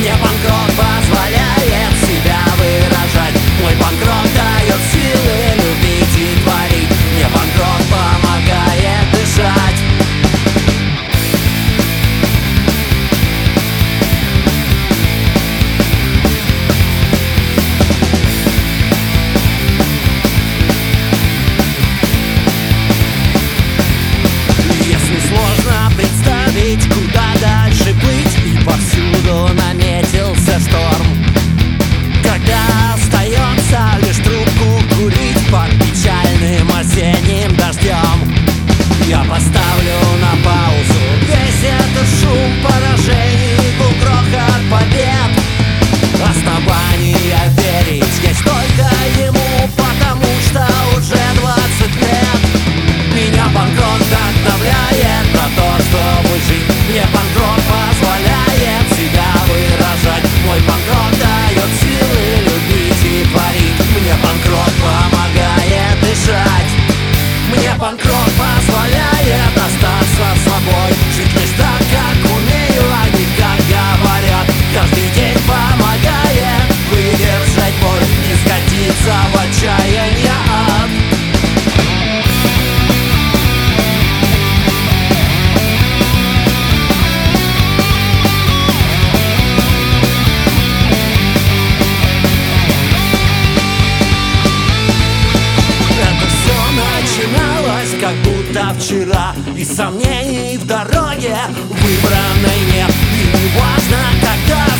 Мне панк-рок позволяет себя выражать. Мой панк-рок дает силы любить и творить. Мне панк-рок помогает дышать. Если сложно представить, куда дальше плыть, и повсюду наметился шторм, когда остается лишь трубку курить под печальным осенним дождем, я поставлю на паузу весь этот шум поражений, грохот побед. Основания верить есть только ему, потому что уже 20 лет. Меня панк-рок вдохновляет на то, чтобы жить. Мне панк-рок позволяет себя выражать. Мой панк-рок дает силы любить и творить. Мне панк-рок помогает дышать. Мне панк-рок позволяет остаться собой, жить лишь так, как умею, а не как говорят. Каждый день помогает выдержать боль, не скатиться в отчаяние. Как будто вчера, и сомнений в дороге выбранной нет. И не важно, когда